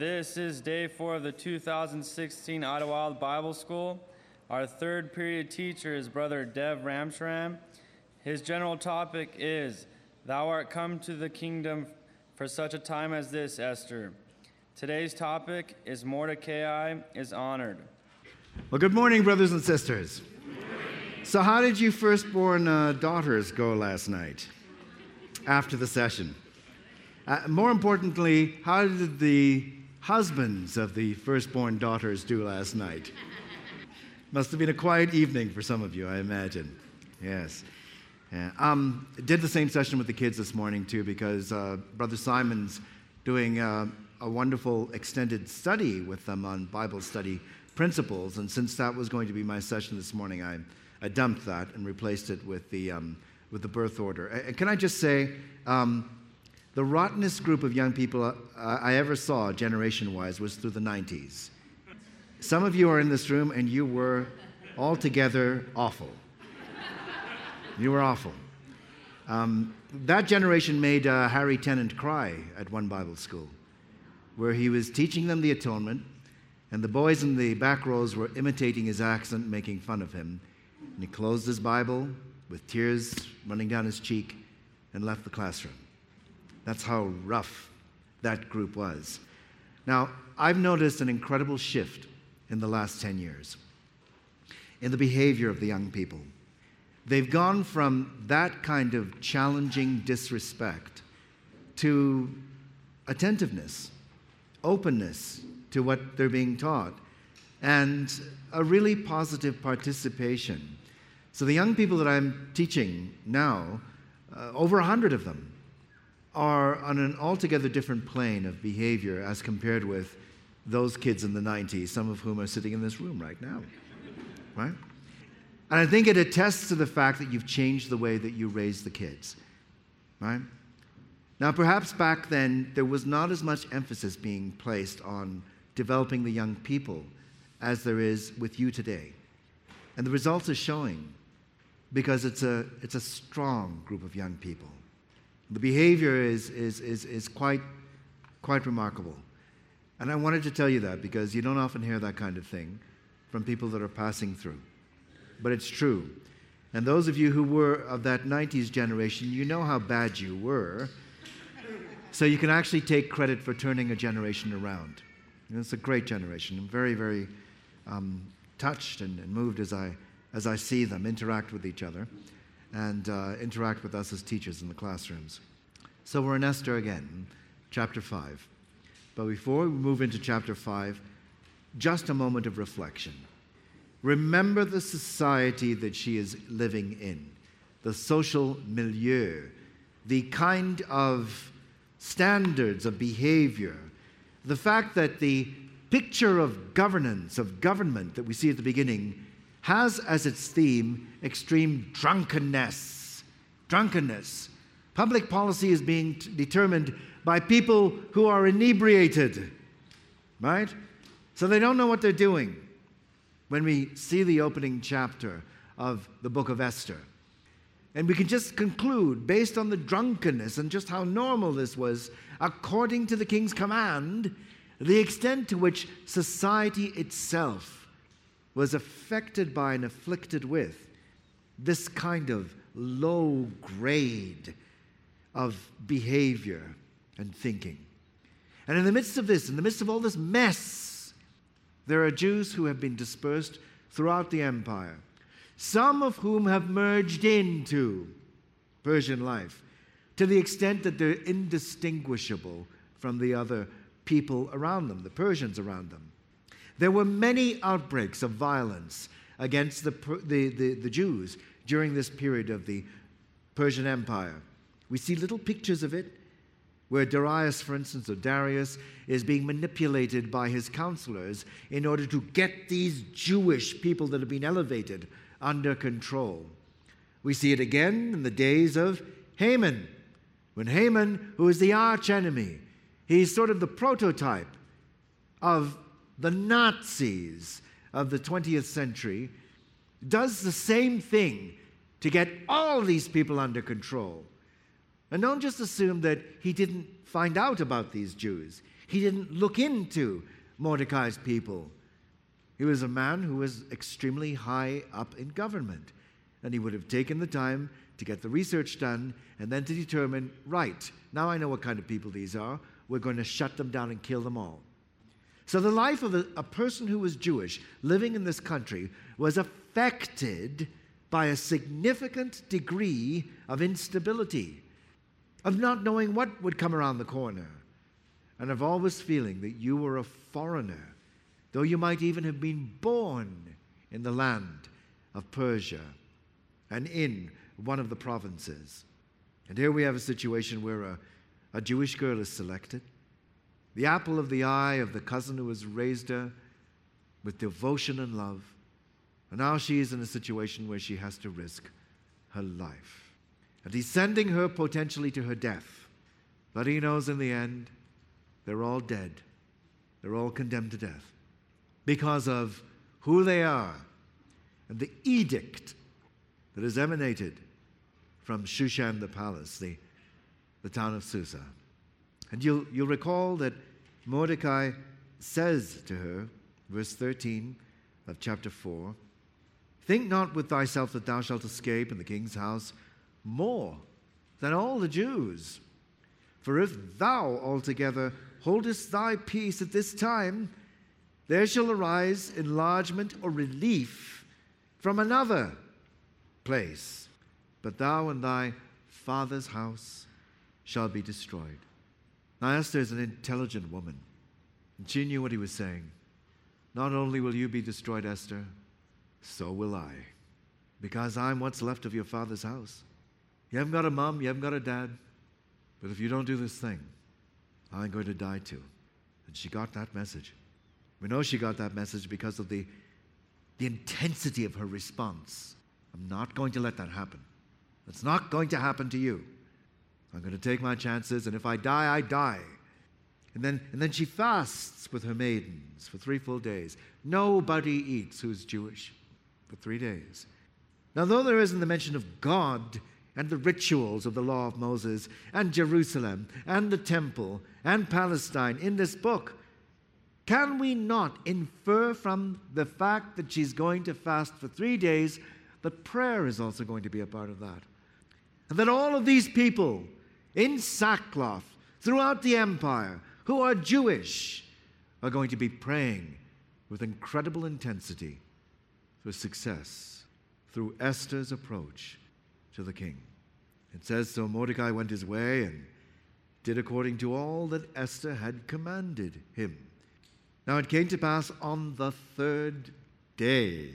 This is day 4 of the 2016 Idlewild Bible School. Our third period teacher is Brother Dev Ramcharan. His general topic is, Thou art come to the kingdom for such a time as this, Esther. Today's topic is Mordecai is honored. Well, good morning, brothers and sisters. So how did you firstborn daughters go last night after the session? More importantly, how did the husbands of the firstborn daughters do last night? Must have been a quiet evening for some of you, I imagine. Yes. Did the same session with the kids this morning, too, because Brother Simon's doing a wonderful extended study with them on Bible study principles, and since that was going to be my session this morning, I dumped that and replaced it with the birth order. And can I just say, the rottenest group of young people I ever saw, generation-wise, was through the 90s. Some of you are in this room, and you were altogether awful. You were awful. That generation made Harry Tennant cry at one Bible school, where he was teaching them the atonement, and the boys in the back rows were imitating his accent, making fun of him. And he closed his Bible with tears running down his cheek and left the classroom. That's how rough that group was. Now, I've noticed an incredible shift in the last 10 years in the behavior of the young people. They've gone from that kind of challenging disrespect to attentiveness, openness to what they're being taught, and a really positive participation. So the young people that I'm teaching now, over 100 of them, are on an altogether different plane of behavior as compared with those kids in the 90s, some of whom are sitting in this room right now, right? And I think it attests to the fact that you've changed the way that you raise the kids, right? Now, perhaps back then, there was not as much emphasis being placed on developing the young people as there is with you today. And the results are showing because it's a strong group of young people. The behavior is quite remarkable. And I wanted to tell you that because you don't often hear that kind of thing from people that are passing through. But it's true. And those of you who were of that 90s generation, you know how bad you were. So you can actually take credit for turning a generation around. And it's a great generation. I'm very, very touched and moved as I see them interact with each other and interact with us as teachers in the classrooms. So we're in Esther again, chapter 5. But before we move into chapter 5, just a moment of reflection. Remember the society that she is living in, the social milieu, the kind of standards of behavior, the fact that the picture of governance, of government that we see at the beginning has as its theme extreme drunkenness. Drunkenness. Public policy is being determined by people who are inebriated, right? So they don't know what they're doing when we see the opening chapter of the book of Esther. And we can just conclude, based on the drunkenness and just how normal this was, according to the king's command, the extent to which society itself was affected by and afflicted with this kind of low grade of behavior and thinking. And in the midst of this, in the midst of all this mess, there are Jews who have been dispersed throughout the empire, some of whom have merged into Persian life to the extent that they're indistinguishable from the other people around them, the Persians around them. There were many outbreaks of violence against the Jews during this period of the Persian Empire. We see little pictures of it where Darius, for instance, or Darius, is being manipulated by his counselors in order to get these Jewish people that have been elevated under control. We see it again in the days of Haman, when Haman, who is the archenemy, he's sort of the prototype of the Nazis of the 20th century, does the same thing to get all these people under control. And don't just assume that he didn't find out about these Jews. He didn't look into Mordecai's people. He was a man who was extremely high up in government, and he would have taken the time to get the research done and then to determine, right, now I know what kind of people these are. We're going to shut them down and kill them all. So the life of a person who was Jewish living in this country was affected by a significant degree of instability, of not knowing what would come around the corner, and of always feeling that you were a foreigner, though you might even have been born in the land of Persia and in one of the provinces. And here we have a situation where a Jewish girl is selected, the apple of the eye of the cousin who has raised her with devotion and love. And now she is in a situation where she has to risk her life. And he's sending her potentially to her death. But he knows in the end, they're all dead. They're all condemned to death because of who they are and the edict that has emanated from Shushan the palace, the town of Susa. And you'll recall that Mordecai says to her, verse 13 of chapter 4, "Think not with thyself that thou shalt escape in the king's house more than all the Jews. For if thou altogether holdest thy peace at this time, there shall arise enlargement or relief from another place. But thou and thy father's house shall be destroyed." Now Esther is an intelligent woman, and she knew what he was saying. Not only will you be destroyed, Esther, so will I, because I'm what's left of your father's house. You haven't got a mom, you haven't got a dad, but if you don't do this thing, I'm going to die too. And she got that message. We know she got that message because of the intensity of her response. I'm not going to let that happen. It's not going to happen to you. I'm going to take my chances, and if I die, I die. And then she fasts with her maidens for 3 full days. Nobody eats who's Jewish for 3 days. Now, though there isn't the mention of God and the rituals of the law of Moses and Jerusalem and the temple and Palestine in this book, can we not infer from the fact that she's going to fast for 3 days that prayer is also going to be a part of that? And that all of these people in sackcloth throughout the empire who are Jewish are going to be praying with incredible intensity for success through Esther's approach to the king. It says, "So Mordecai went his way and did according to all that Esther had commanded him. Now it came to pass on the 3rd day,"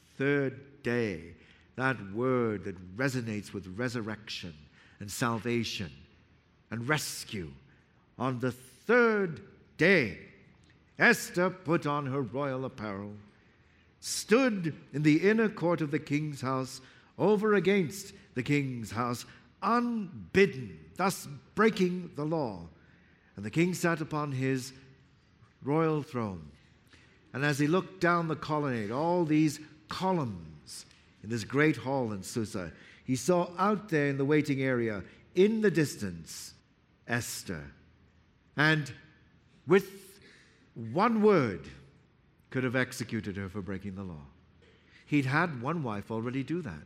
that word that resonates with resurrection and salvation and rescue. On the 3rd day, Esther put on her royal apparel, stood in the inner court of the king's house, over against the king's house, unbidden, thus breaking the law. And the king sat upon his royal throne. And as he looked down the colonnade, all these columns in this great hall in Susa, he saw out there in the waiting area, in the distance, Esther. And with one word, could have executed her for breaking the law. He'd had one wife already do that.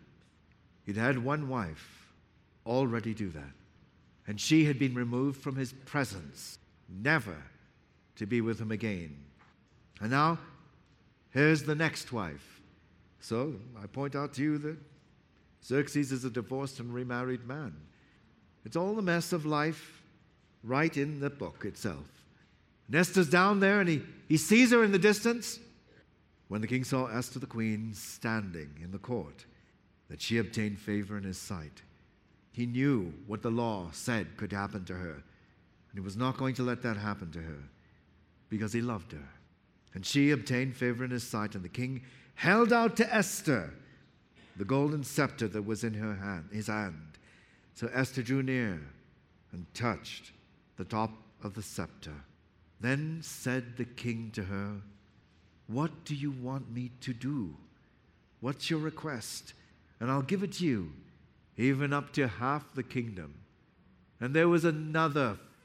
And she had been removed from his presence, never to be with him again. And now, here's the next wife. So, I point out to you that Xerxes is a divorced and remarried man. It's all the mess of life right in the book itself. And Esther's down there, and he sees her in the distance. When the king saw Esther the queen standing in the court, that she obtained favor in his sight, he knew what the law said could happen to her. And he was not going to let that happen to her because he loved her. And she obtained favor in his sight, and the king held out to Esther the golden scepter that was in his hand. So Esther drew near and touched the top of the scepter. Then said the king to her, "What do you want me to do? What's your request? And I'll give it you, even up to half the kingdom." And there was another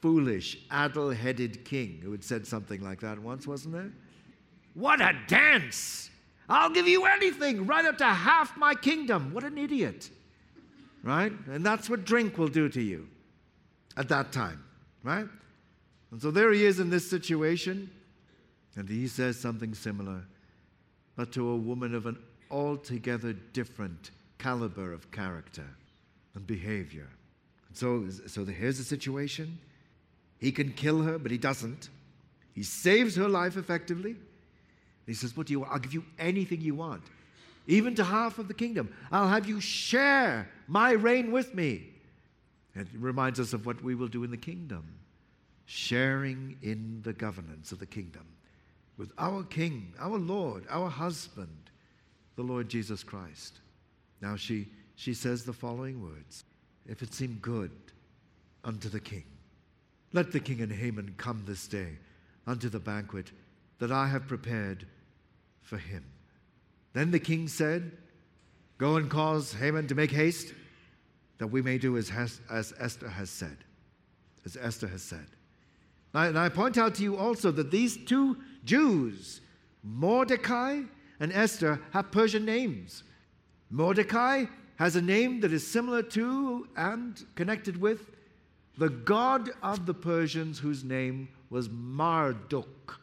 foolish, addle-headed king who had said something like that once, wasn't there? What a dance! I'll give you anything, right up to half my kingdom. What an idiot, right? And that's what drink will do to you at that time, right? And so there he is in this situation, and he says something similar, but to a woman of an altogether different caliber of character and behavior. So here's the situation. He can kill her, but he doesn't. He saves her life effectively. He says, what do you want? I'll give you anything you want, even to half of the kingdom. I'll have you share my reign with me. It reminds us of what we will do in the kingdom, sharing in the governance of the kingdom with our King, our Lord, our husband, the Lord Jesus Christ. Now she says the following words, if it seem good unto the king, let the king and Haman come this day unto the banquet that I have prepared for him. Then the king said, go and cause Haman to make haste, that we may do as Esther has said. As Esther has said. And I point out to you also that these two Jews, Mordecai and Esther, have Persian names. Mordecai has a name that is similar to and connected with the god of the Persians, whose name was Marduk.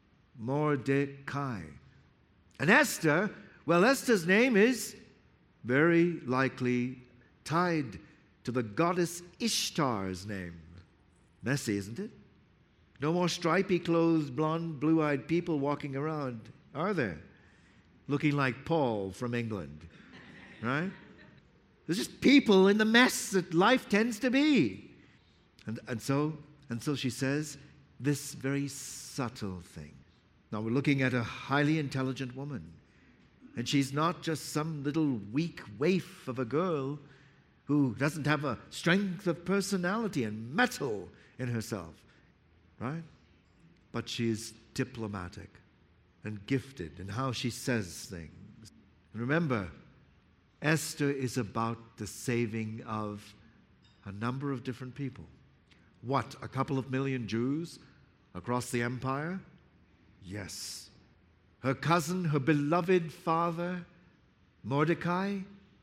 Mordecai. And Esther, well, Esther's name is very likely tied to the goddess Ishtar's name. Messy, isn't it? No more stripy-clothed, blonde, blue-eyed people walking around, are there? Looking like Paul from England, right? There's just people in the mess that life tends to be. And so she says this very subtle thing. Now we're looking at a highly intelligent woman. And she's not just some little weak waif of a girl who doesn't have a strength of personality and mettle in herself, right? But she is diplomatic and gifted in how she says things. And remember, Esther is about the saving of a number of different people. What, a couple of million Jews across the empire? Yes. Her cousin, her beloved father, Mordecai?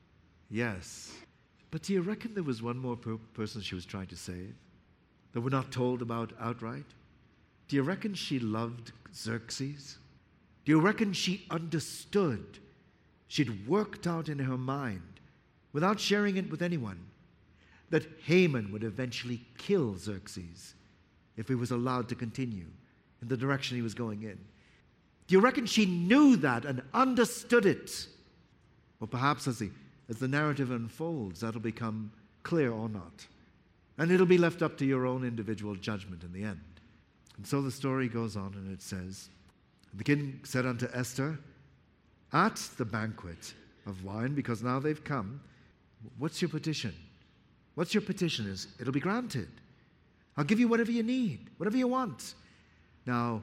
Yes. But do you reckon there was one more person she was trying to save that we're not told about outright? Do you reckon she loved Xerxes? Do you reckon she understood? She'd worked out in her mind, without sharing it with anyone, that Haman would eventually kill Xerxes if he was allowed to continue in the direction he was going in. Do you reckon she knew that and understood it? Or perhaps as the narrative unfolds, that'll become clear or not. And it'll be left up to your own individual judgment in the end. And so the story goes on, and it says, the king said unto Esther, at the banquet of wine, because now they've come, what's your petition? What's your petition? It'll be granted. I'll give you whatever you need, whatever you want. Now,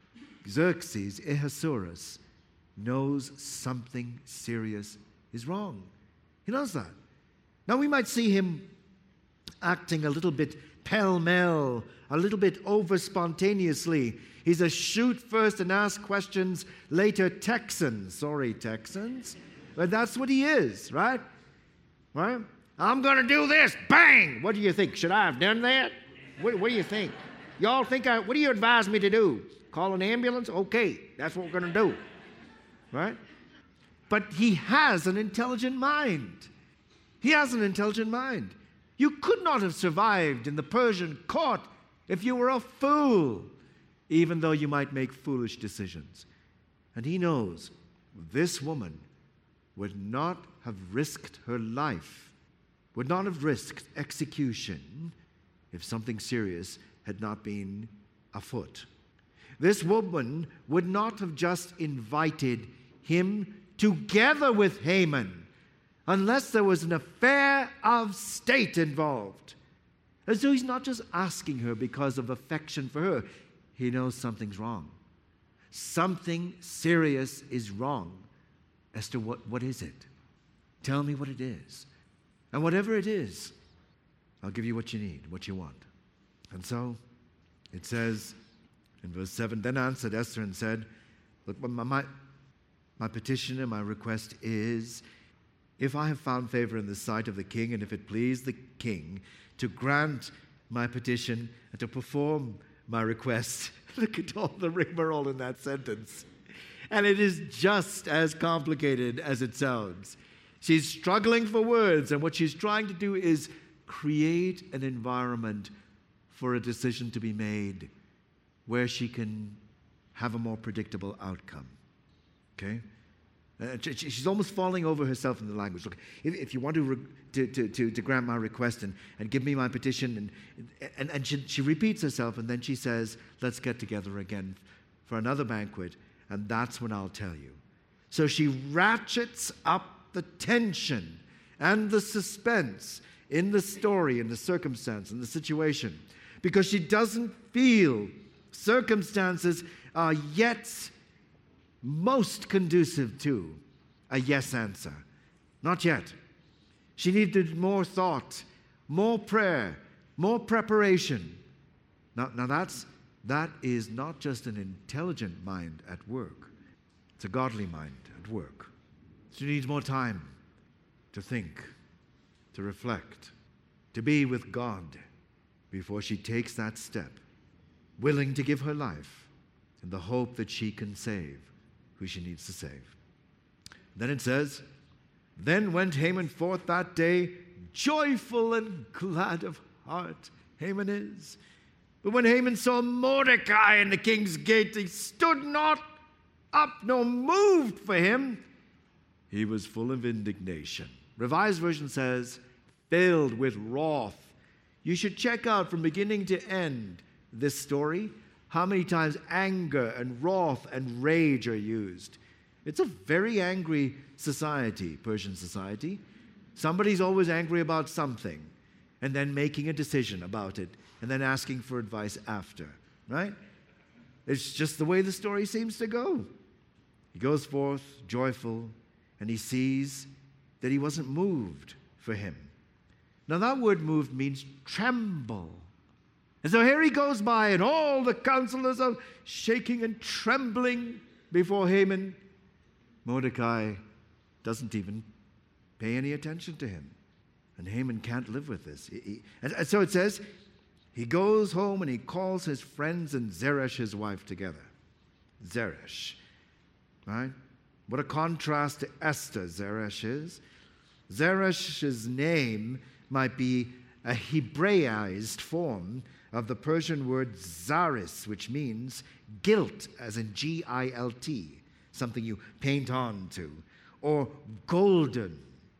Xerxes, Ahasuerus, knows something serious is wrong. He knows that. Now, we might see him acting a little bit pell-mell, a little bit over-spontaneously. He's a shoot first and ask questions later Texan. Sorry, Texans. But that's what he is, right? Right? I'm going to do this. Bang! What do you think? Should I have done that? What do you think? Y'all think what do you advise me to do? Call an ambulance? Okay, that's what we're going to do. Right? But he has an intelligent mind. He has an intelligent mind. You could not have survived in the Persian court if you were a fool, even though you might make foolish decisions. And he knows this woman would not have risked her life, would not have risked execution if something serious had not been afoot. This woman would not have just invited him together with Haman unless there was an affair of state involved. And so he's not just asking her because of affection for her. He knows something's wrong. Something serious is wrong. Esther, what is it? Tell me what it is. And whatever it is, I'll give you what you need, what you want. And so it says in verse 7, then answered Esther and said, look, my petition and my request is, if I have found favor in the sight of the king, and if it please the king to grant my petition and to perform my request. Look at all the rigmarole in that sentence. And it is just as complicated as it sounds. She's struggling for words, and what she's trying to do is create an environment for a decision to be made where she can have a more predictable outcome. Okay? She's almost falling over herself in the language. Look, if you want to grant my request and give me my petition, and she repeats herself, and then she says, let's get together again for another banquet, and that's when I'll tell you. So she ratchets up the tension and the suspense in the story, in the circumstance, in the situation, because she doesn't feel circumstances are yet most conducive to a yes answer. Not yet. She needed more thought, more prayer, more preparation. Now that is not just an intelligent mind at work. It's a godly mind at work. She needs more time to think, to reflect, to be with God before she takes that step, willing to give her life in the hope that she can save who she needs to save. Then it says, then went Haman forth that day, joyful and glad of heart. Haman is. But when Haman saw Mordecai in the king's gate, he stood not up nor moved for him. He was full of indignation. Revised Version says, filled with wrath. You should check out from beginning to end this story how many times anger and wrath and rage are used. It's a very angry society, Persian society. Somebody's always angry about something and then making a decision about it and then asking for advice after, right? It's just the way the story seems to go. He goes forth joyful, and he sees that he wasn't moved for him. Now that word moved means tremble. And so here he goes by, and all the counselors are shaking and trembling before Haman. Mordecai doesn't even pay any attention to him. And Haman can't live with this. And so it says, he goes home and he calls his friends and Zeresh, his wife, together. Zeresh, right? What a contrast to Esther Zeresh is. Zeresh's name might be a Hebraized form of the Persian word zaris, which means gilt, as in G-I-L-T, something you paint on to, or golden,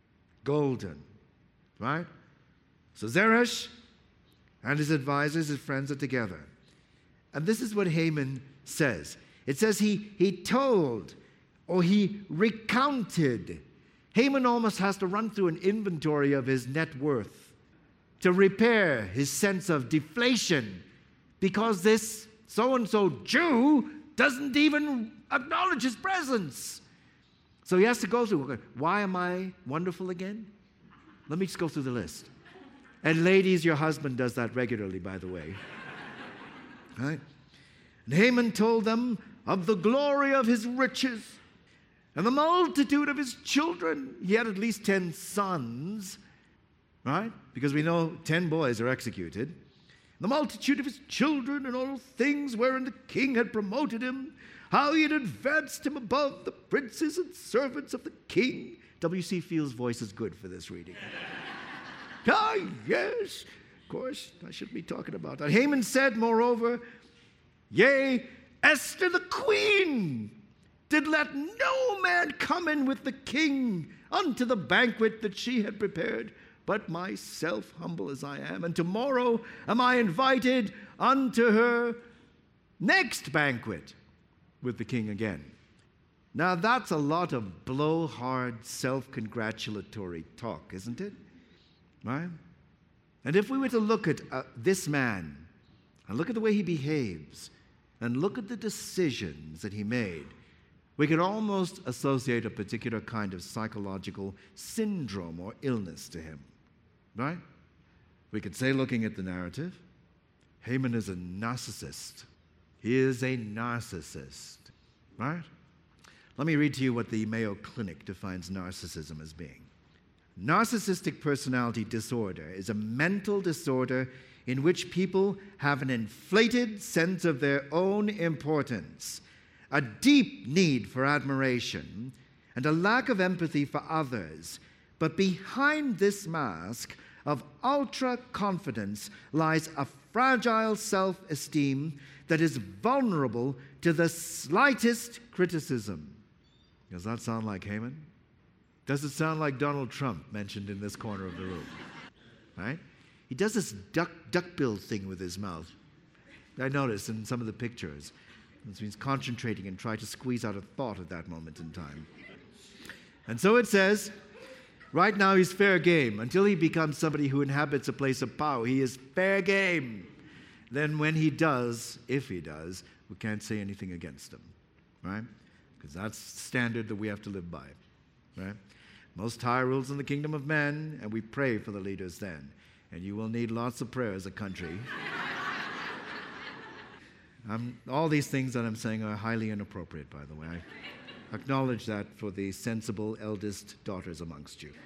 right? So Zeresh and his advisors, his friends, are together. And this is what Haman says. It says he told, or he recounted. Haman almost has to run through an inventory of his net worth to repair his sense of deflation, because this so-and-so Jew doesn't even acknowledge his presence. So he has to go through, why am I wonderful again? Let me just go through the list. And ladies, your husband does that regularly, by the way. Right? And Haman told them of the glory of his riches and the multitude of his children. He had at least 10 sons, right? Because we know 10 boys are executed. The multitude of his children and all things wherein the king had promoted him, how he had advanced him above the princes and servants of the king. W.C. Field's voice is good for this reading. Ah, yes, of course, I shouldn't be talking about that. Haman said, moreover, yea, Esther the queen did let no man come in with the king unto the banquet that she had prepared, but myself, humble as I am, and tomorrow am I invited unto her next banquet with the king again. Now that's a lot of blowhard, self-congratulatory talk, isn't it? Right? And if we were to look at this man, and look at the way he behaves, and look at the decisions that he made, we could almost associate a particular kind of psychological syndrome or illness to him. Right? We could say, looking at the narrative, Haman is a narcissist. He is a narcissist, right? Let me read to you what the Mayo Clinic defines narcissism as being. Narcissistic personality disorder is a mental disorder in which people have an inflated sense of their own importance, a deep need for admiration, and a lack of empathy for others. But behind this mask of ultra-confidence lies a fragile self-esteem that is vulnerable to the slightest criticism. Does that sound like Haman? Does it sound like Donald Trump mentioned in this corner of the room? Right? He does this duckbill thing with his mouth. I noticed in some of the pictures. He's concentrating and trying to squeeze out a thought at that moment in time. And so it says, right now he's fair game. Until he becomes somebody who inhabits a place of power, he is fair game. Then when he does, if he does, we can't say anything against him, right? Because that's the standard that we have to live by, right? Most High rules in the kingdom of men, and we pray for the leaders then. And you will need lots of prayer as a country. All these things that I'm saying are highly inappropriate, by the way. I acknowledge that for the sensible eldest daughters amongst you.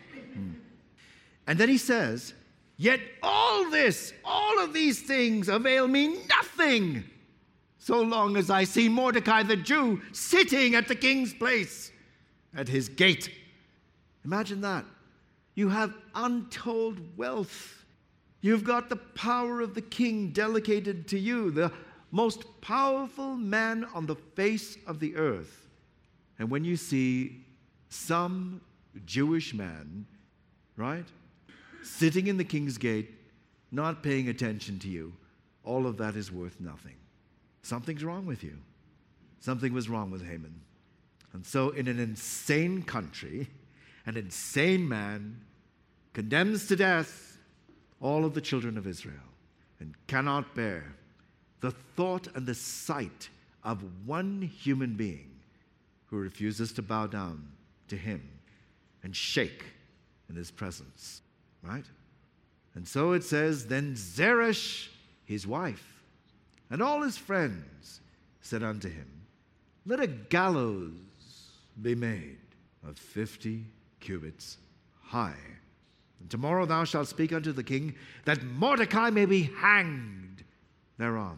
And then he says, yet all of these things avail me nothing, so long as I see Mordecai the Jew sitting at the king's place, at his gate. Imagine that. You have untold wealth. You've got the power of the king delegated to you, the most powerful man on the face of the earth. And when you see some Jewish man, right, sitting in the king's gate, not paying attention to you, all of that is worth nothing. Something's wrong with you. Something was wrong with Haman. And so in an insane country, an insane man condemns to death all of the children of Israel and cannot bear the thought and the sight of one human being who refuses to bow down to him and shake in his presence, right? And so it says, then Zeresh, his wife, and all his friends said unto him, let a gallows be made of 50 cubits high. And tomorrow thou shalt speak unto the king, that Mordecai may be hanged thereon.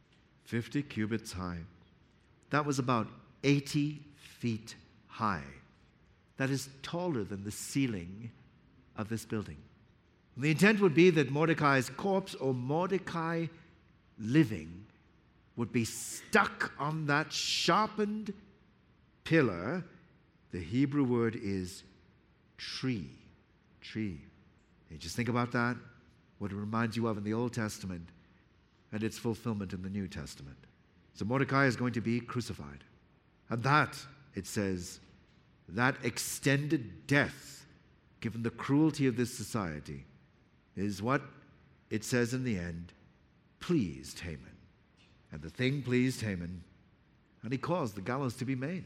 50 cubits high. That was about 80 feet high. That is taller than the ceiling of this building. The intent would be that Mordecai's corpse, or Mordecai living, would be stuck on that sharpened pillar. The Hebrew word is tree. Tree. You just think about that, what it reminds you of in the Old Testament and its fulfillment in the New Testament. So Mordecai is going to be crucified. And that, it says, that extended death, given the cruelty of this society, is what it says in the end, pleased Haman. And the thing pleased Haman, and he caused the gallows to be made,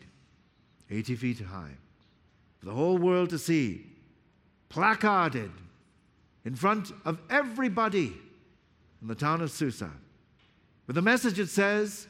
80 feet high, for the whole world to see, placarded in front of everybody in the town of Susa, with a message that says,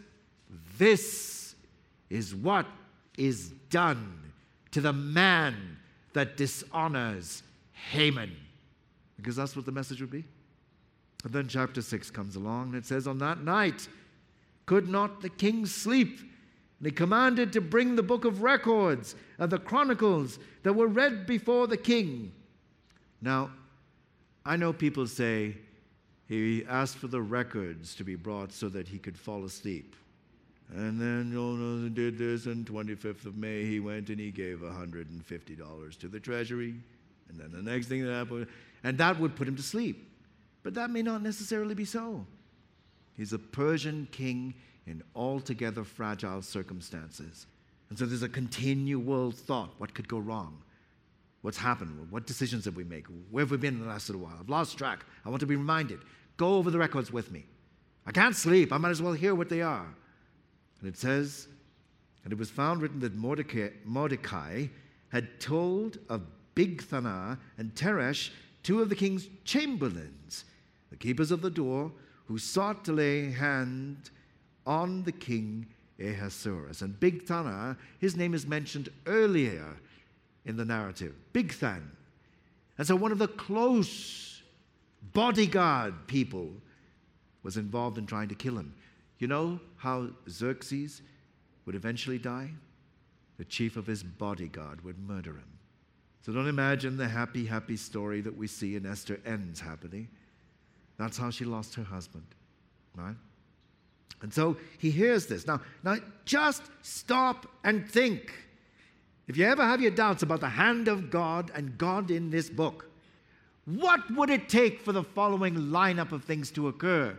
this is what is done to the man that dishonors Haman. Because that's what the message would be. And then chapter 6 comes along, and it says, on that night could not the king sleep, and he commanded to bring the book of records and the chronicles that were read before the king. Now, I know people say he asked for the records to be brought so that he could fall asleep. And then Jonas did this, and 25th of May he went and he gave $150 to the treasury. And then the next thing that happened, and that would put him to sleep. But that may not necessarily be so. He's a Persian king in altogether fragile circumstances. And so there's a continual thought, what could go wrong? What's happened? What decisions did we make? Where have we been in the last little while? I've lost track. I want to be reminded. Go over the records with me. I can't sleep. I might as well hear what they are. And it says, and it was found written that Mordecai had told of Bigthana and Teresh, two of the king's chamberlains, the keepers of the door, who sought to lay hand on the king Ahasuerus. And Bigthana, his name is mentioned earlier in the narrative, Bigthan. And so one of the close bodyguard people was involved in trying to kill him. You know how Xerxes would eventually die? The chief of his bodyguard would murder him. So don't imagine the happy, happy story that we see in Esther ends happily. That's how she lost her husband, right? And so he hears this. Now just stop and think. If you ever have your doubts about the hand of God and God in this book, what would it take for the following lineup of things to occur?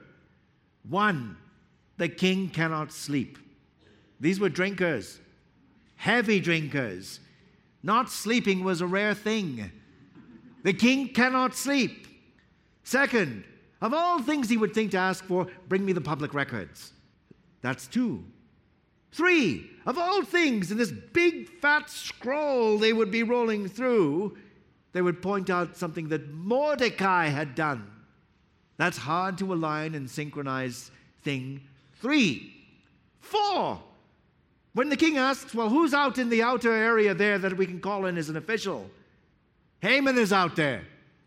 1, the king cannot sleep. These were drinkers, heavy drinkers. Not sleeping was a rare thing. The king cannot sleep. 2nd, of all things he would think to ask for, bring me the public records. That's 2. 3, of all things in this big fat scroll they would be rolling through, they would point out something that Mordecai had done. That's hard to align and synchronize thing 3. 4, when the king asks, well, who's out in the outer area there that we can call in as an official? Haman is out there.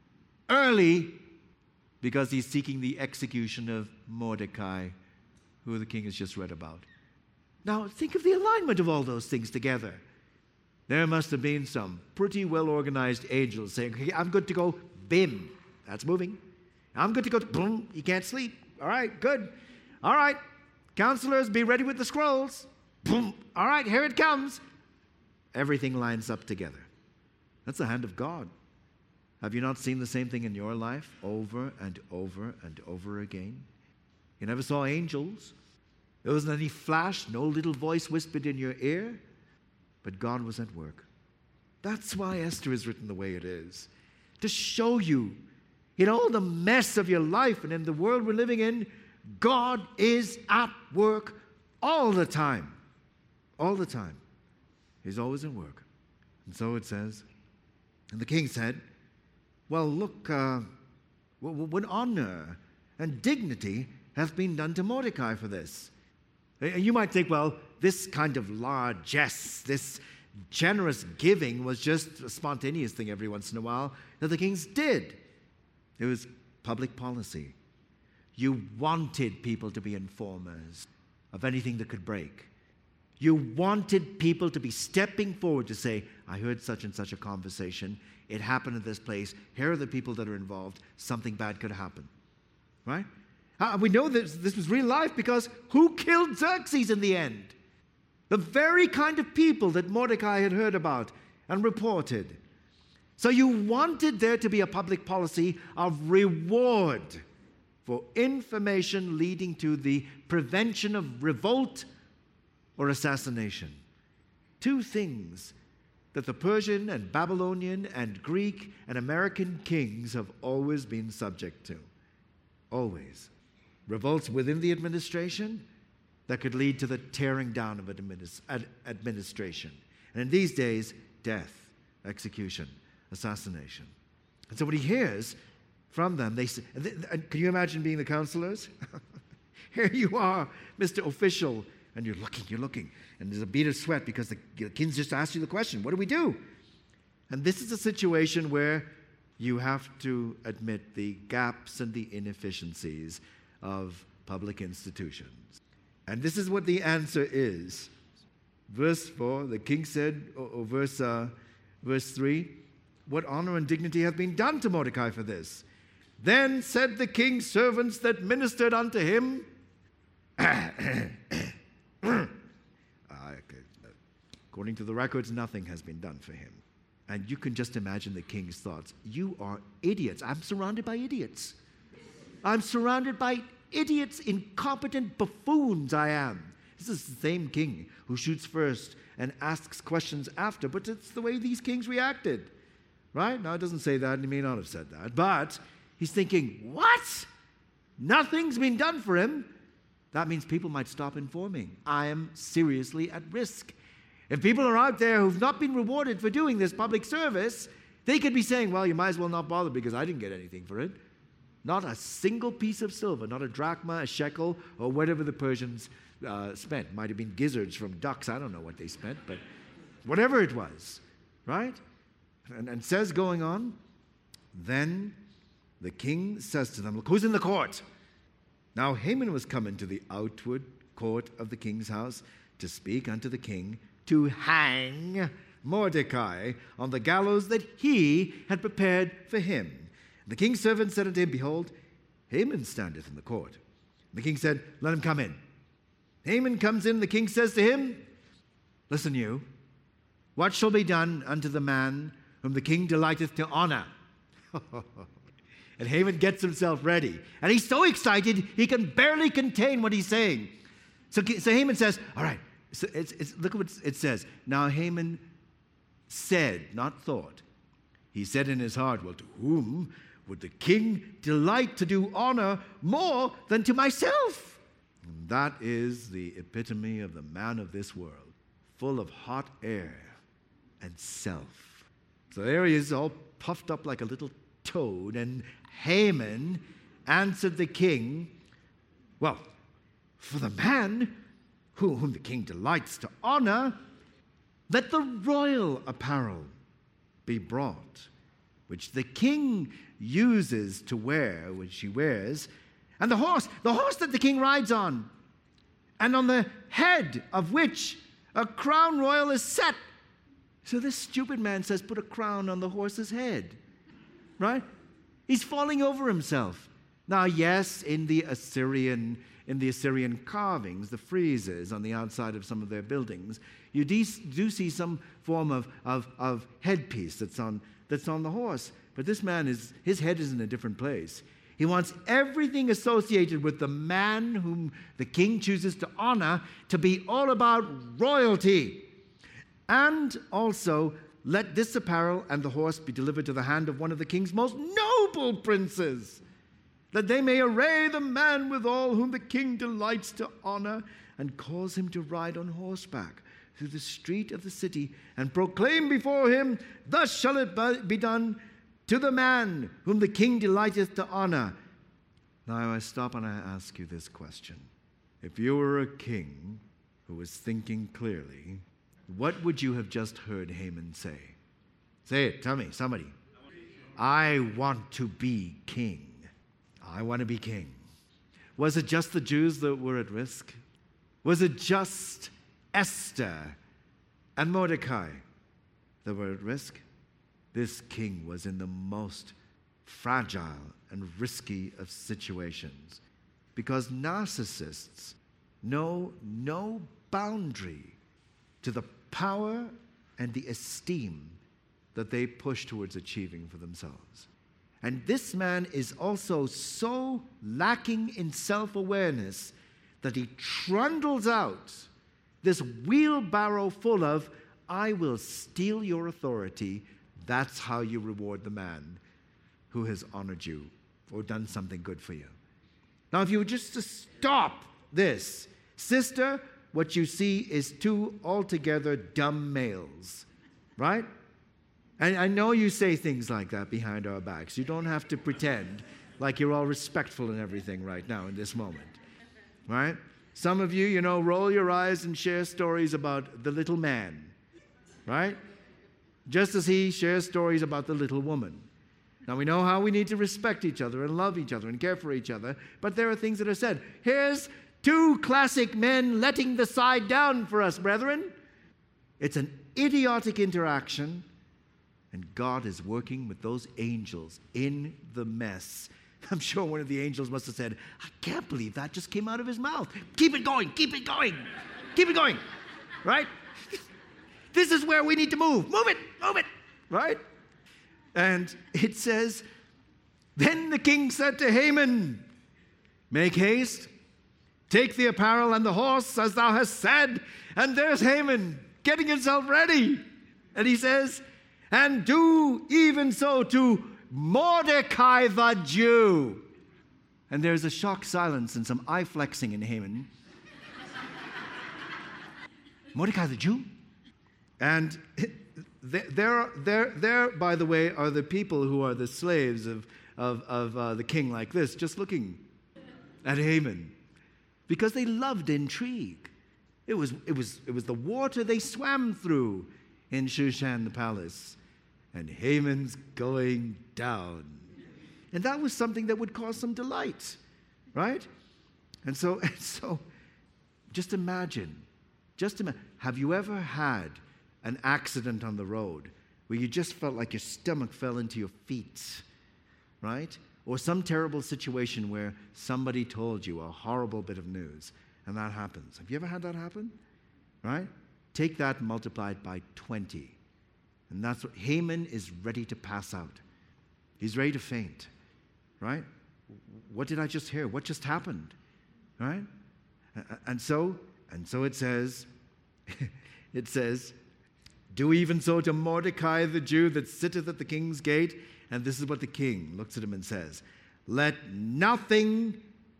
Early, because he's seeking the execution of Mordecai, who the king has just read about. Now, think of the alignment of all those things together. There must have been some pretty well-organized angels saying, okay, I'm good to go, bim, that's moving. I'm good to go, boom, you can't sleep. All right, good. All right, counselors, be ready with the scrolls. Boom, all right, here it comes. Everything lines up together. That's the hand of God. Have you not seen the same thing in your life over and over and over again? You never saw angels. There wasn't any flash, no little voice whispered in your ear, but God was at work. That's why Esther is written the way it is, to show you in all the mess of your life and in the world we're living in, God is at work all the time. All the time. He's always at work. And so it says, and the king said, well, look, what honor and dignity hath been done to Mordecai for this? You might think, well, this kind of largesse, this generous giving was just a spontaneous thing every once in a while that the kings did. It was public policy. You wanted people to be informers of anything that could break. You wanted people to be stepping forward to say, I heard such and such a conversation. It happened at this place. Here are the people that are involved. Something bad could happen. Right? We know that this was real life because who killed Xerxes in the end? The very kind of people that Mordecai had heard about and reported. So you wanted there to be a public policy of reward for information leading to the prevention of revolt or assassination. 2 things that the Persian and Babylonian and Greek and American kings have always been subject to. Always. Revolts within the administration that could lead to the tearing down of administration. And in these days, death, execution, assassination. And so what he hears from them, they say, can you imagine being the counselors? Here you are, Mr. Official, and you're looking, and there's a bead of sweat because the king's just asked you the question, what do we do? And this is a situation where you have to admit the gaps and the inefficiencies of public institutions. And this is what the answer is. Verse 4, the king said, or verse 3, what honor and dignity have been done to Mordecai for this? Then said the king's servants that ministered unto him, according to the records, nothing has been done for him. And you can just imagine the king's thoughts. You are idiots. I'm surrounded by idiots. I'm surrounded by idiots, incompetent buffoons I am. This is the same king who shoots first and asks questions after, but it's the way these kings reacted. Right? Now, it doesn't say that, and he may not have said that, but he's thinking, what? Nothing's been done for him? That means people might stop informing. I am seriously at risk. If people are out there who've not been rewarded for doing this public service, they could be saying, well, you might as well not bother because I didn't get anything for it. Not a single piece of silver, not a drachma, a shekel, or whatever the Persians spent. Might have been gizzards from ducks. I don't know what they spent, but whatever it was, right? And says going on, then the king says to them, look, who's in the court? Now Haman was come into the outward court of the king's house to speak unto the king to hang Mordecai on the gallows that he had prepared for him. The king's servant said unto him, behold, Haman standeth in the court. The king said, let him come in. Haman comes in, the king says to him, listen you, what shall be done unto the man whom the king delighteth to honor? And Haman gets himself ready. And he's so excited, he can barely contain what he's saying. So Haman says, all right, look at what it says. Now Haman said, not thought. He said in his heart, well, to whom would the king delight to do honor more than to myself? And that is the epitome of the man of this world, full of hot air and self. So there he is, all puffed up like a little toad, and Haman answered the king, well, for the man whom the king delights to honor, let the royal apparel be brought, which the king uses to wear, which he wears, and the horse that the king rides on, and on the head of which a crown royal is set. So this stupid man says, put a crown on the horse's head, right? He's falling over himself. Now, yes, in the Assyrian carvings, the friezes on the outside of some of their buildings, you do see some form of headpiece that's on the horse. But this man, his head is in a different place. He wants everything associated with the man whom the king chooses to honor to be all about royalty. And also, let this apparel and the horse be delivered to the hand of one of the king's most noble princes, that they may array the man withal whom the king delights to honor, and cause him to ride on horseback through the street of the city, and proclaim before him, thus shall it be done to the man whom the king delighteth to honor. Now I stop and I ask you this question. If you were a king who was thinking clearly, what would you have just heard Haman say? Say it, tell me, somebody. I want to be king. I want to be king. Was it just the Jews that were at risk? Was it just Esther and Mordecai that were at risk? This king was in the most fragile and risky of situations, because narcissists know no boundary to the power and the esteem that they push towards achieving for themselves. And this man is also so lacking in self-awareness that he trundles out this wheelbarrow full of, I will steal your authority. That's how you reward the man who has honored you or done something good for you. Now, if you were just to stop this, sister, what you see is two altogether dumb males, right? And I know you say things like that behind our backs. You don't have to pretend like you're all respectful and everything right now in this moment, right? Some of you, roll your eyes and share stories about the little man, right? Just as he shares stories about the little woman. Now, we know how we need to respect each other and love each other and care for each other, but there are things that are said. Here's two classic men letting the side down for us, brethren. It's an idiotic interaction, and God is working with those angels in the mess. I'm sure one of the angels must have said, I can't believe that just came out of his mouth. Keep it going, keep it going, keep it going, right? This is where we need to move. Move it, right? And it says, then the king said to Haman, make haste, take the apparel and the horse as thou hast said. And there's Haman getting himself ready. And he says, and do even so to Mordecai the Jew. And there's a shocked silence and some eye flexing in Haman. Mordecai the Jew? And there, by the way, are the people who are the slaves of the king like this, just looking at Haman, because they loved intrigue. It was the water they swam through in Shushan the palace, and Haman's going down. And that was something that would cause some delight, right? And so just imagine, have you ever had an accident on the road where you just felt like your stomach fell into your feet, right? Or some terrible situation where somebody told you a horrible bit of news, and that happens. Have you ever had that happen? Right? Take that and multiply it by 20. And that's what Haman is ready to pass out. He's ready to faint. Right? What did I just hear? What just happened? Right? And so it says, do even so to Mordecai the Jew that sitteth at the king's gate. And this is what the king looks at him and says, let nothing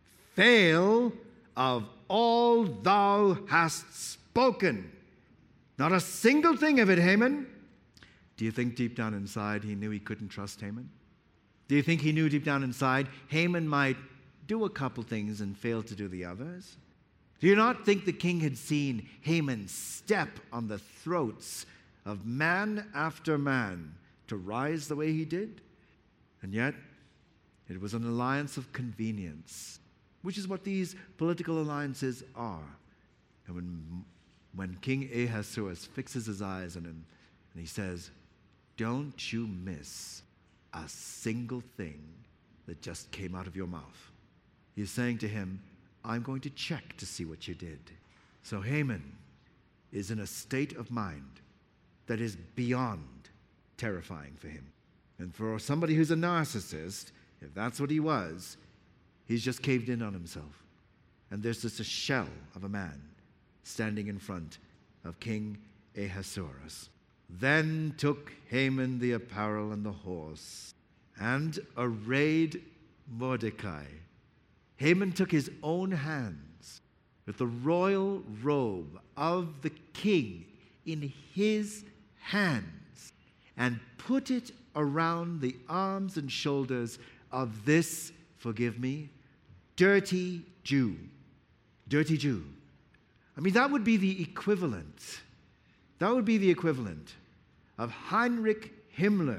fail of all thou hast spoken. Not a single thing of it, Haman. Do you think deep down inside he knew he couldn't trust Haman? Do you think he knew deep down inside Haman might do a couple things and fail to do the others? Do you not think the king had seen Haman step on the throats of man after man to rise the way he did? And yet, it was an alliance of convenience, which is what these political alliances are. And when King Ahasuerus fixes his eyes on him and he says, don't you miss a single thing that just came out of your mouth. He's saying to him, I'm going to check to see what you did. So Haman is in a state of mind that is beyond terrifying for him. And for somebody who's a narcissist, if that's what he was, he's just caved in on himself. And there's just a shell of a man standing in front of King Ahasuerus. Then took Haman the apparel and the horse, and arrayed Mordecai. Haman took his own hands with the royal robe of the king in his hands, and put it around the arms and shoulders of this, forgive me, dirty Jew. Dirty Jew. I mean, that would be the equivalent. That would be the equivalent of Heinrich Himmler,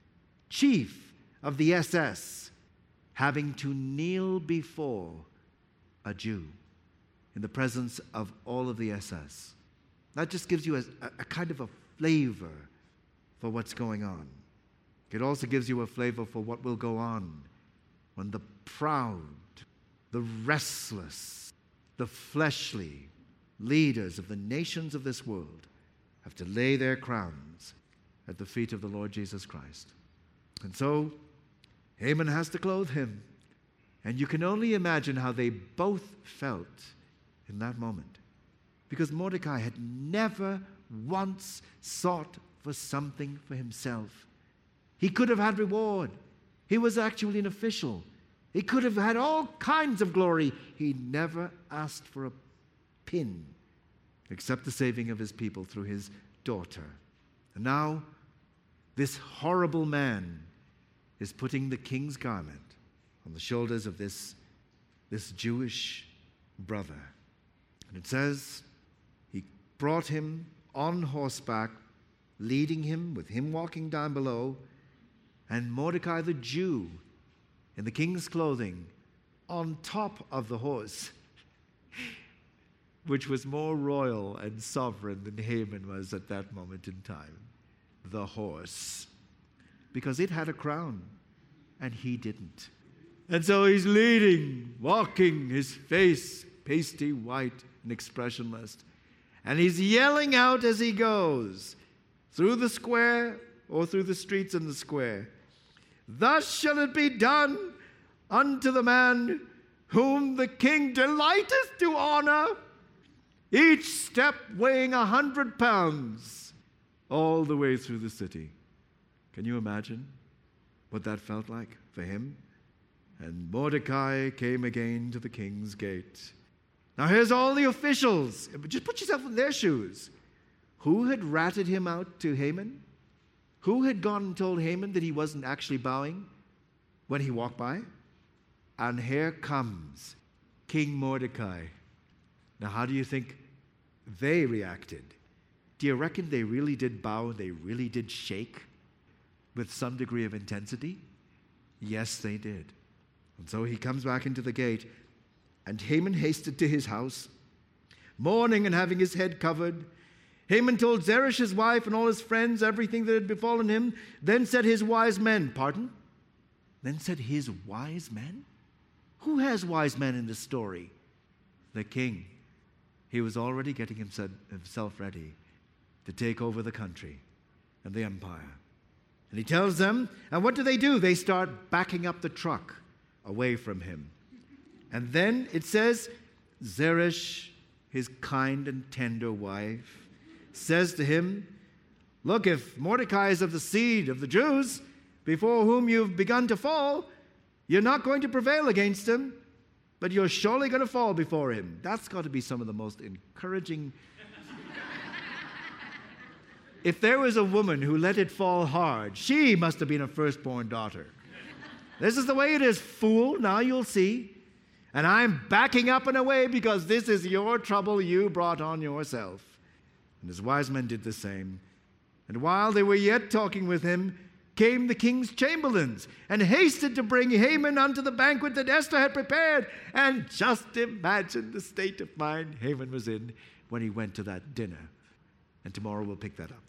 chief of the SS, having to kneel before a Jew in the presence of all of the SS. That just gives you a kind of a flavor for what's going on. It also gives you a flavor for what will go on when the proud, the restless, the fleshly leaders of the nations of this world have to lay their crowns at the feet of the Lord Jesus Christ. And so Haman has to clothe him. And you can only imagine how they both felt in that moment. Because Mordecai had never once sought for something for himself. He could have had reward. He was actually an official. He could have had all kinds of glory. He never asked for a pin, except the saving of his people through his daughter. And now, this horrible man is putting the king's garment on the shoulders of this Jewish brother. And it says, he brought him on horseback, leading him, with him walking down below, and Mordecai the Jew, in the king's clothing, on top of the horse, which was more royal and sovereign than Haman was at that moment in time. The horse. Because it had a crown, and he didn't. And so he's leading, walking, his face pasty white and expressionless. And he's yelling out as he goes, through the square or through the streets in the square, thus shall it be done unto the man whom the king delighteth to honor, each step weighing 100 pounds, all the way through the city. Can you imagine what that felt like for him? And Mordecai came again to the king's gate. Now here's all the officials. Just put yourself in their shoes. Who had ratted him out to Haman? Who had gone and told Haman that he wasn't actually bowing? when he walked by. And here comes King Mordecai. Now, how do you think they reacted? Do you reckon they really did bow? They really did shake with some degree of intensity? Yes, they did. And so he comes back into the gate, and Haman hasted to his house, mourning and having his head covered. Haman told Zeresh his wife and all his friends everything that had befallen him. Then said his wise men, pardon? Then said his wise men? Who has wise men in this story? The king. He was already getting himself ready to take over the country and the empire. And he tells them, and what do? They start backing up the truck away from him. And then it says, Zeresh, his kind and tender wife, says to him, look, if Mordecai is of the seed of the Jews, before whom you've begun to fall, you're not going to prevail against him, but you're surely going to fall before him. That's got to be some of the most encouraging. If there was a woman who let it fall hard, she must have been a firstborn daughter. This is the way it is, fool. Now you'll see. And I'm backing up and away because this is your trouble you brought on yourself. And his wise men did the same. And while they were yet talking with him, came the king's chamberlains and hasted to bring Haman unto the banquet that Esther had prepared. And just imagine the state of mind Haman was in when he went to that dinner. And tomorrow we'll pick that up.